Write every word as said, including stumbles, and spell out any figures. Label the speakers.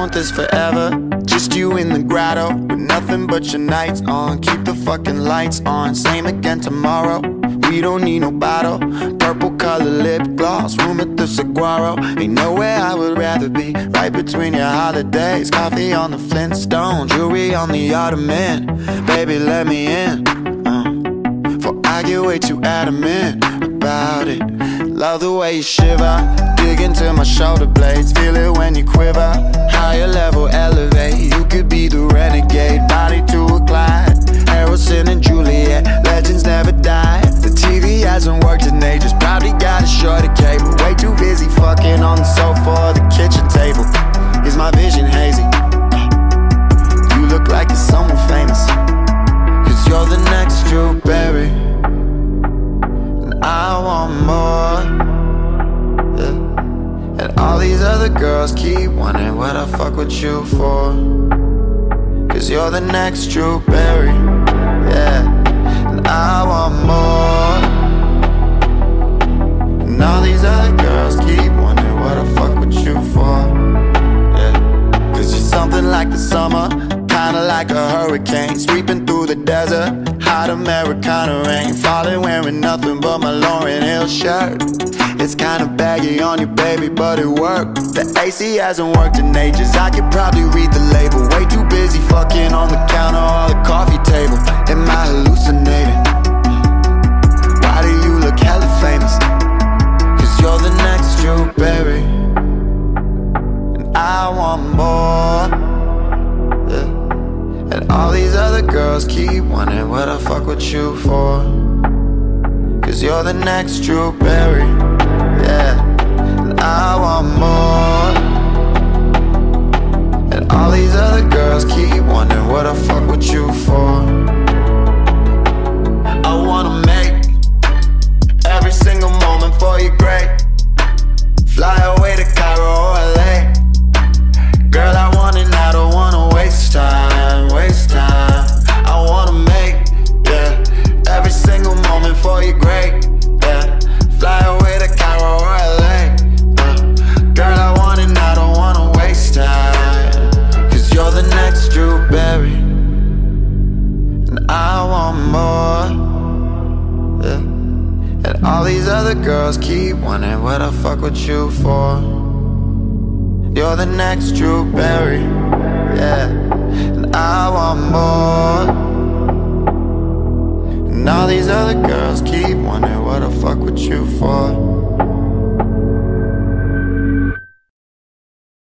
Speaker 1: want this forever. Just you in the grotto, with nothing but your nights on. Keep the fucking lights on, same again tomorrow. We don't need no bottle, purple color lip gloss, room at the Saguaro. Ain't nowhere I would rather be, right between your holidays. Coffee on the Flintstone, jewelry on the Ottoman. Baby, let me in, uh, for I get way too adamant about it. Love the way you shiver, dig into my shoulder blades. Feel it when you quiver, higher level elevate. You could be the renegade, body to a glide. Harrison and Juliet, legends never die. The T V hasn't worked in ages, probably got a shorter cable. Way too busy fucking on the sofa or the kitchen table. Is my vision hazy? You look like you're someone famous, cause you're the next Drew Barry. And I want more, yeah. And all these other girls keep wondering what I fuck with you for, cause you're the next Drew Barry, yeah. And I want more. And all these other girls keep wondering what I fuck with you for, yeah. Cause you're something like the summer, kinda like a hurricane, sweeping through the desert. Hot Americana rain, falling wearing nothing but my Lauryn Hill shirt. It's kinda baggy on you, baby, but it worked. The A C hasn't worked in ages, I could probably read the label. Way too busy fucking on the counter or the coffee table. Am I hallucinating? Why do you look hella famous? Cause you're the next Drew Barry. And I want more, yeah. And all these other girls keep wondering what I fuck with you for, cause you're the next Drew Barry, yeah. And I want more. And all these other girls keep wondering what I fuck with you for. I wanna make every single moment for you great. Fly away to Cairo or L A. Girl, I want it now, don't wanna waste time, waste time. I wanna make, yeah, every single moment for you great, yeah. Fly away to Cairo or L A. uh, Girl, I want it now, don't wanna waste time, cause you're the next Drew Barry. And I want more, yeah. And all these other girls keep wondering what I fuck with you for. You're the next Drew Barry, yeah. And I want more. And all these other girls keep wondering what I fuck with you for.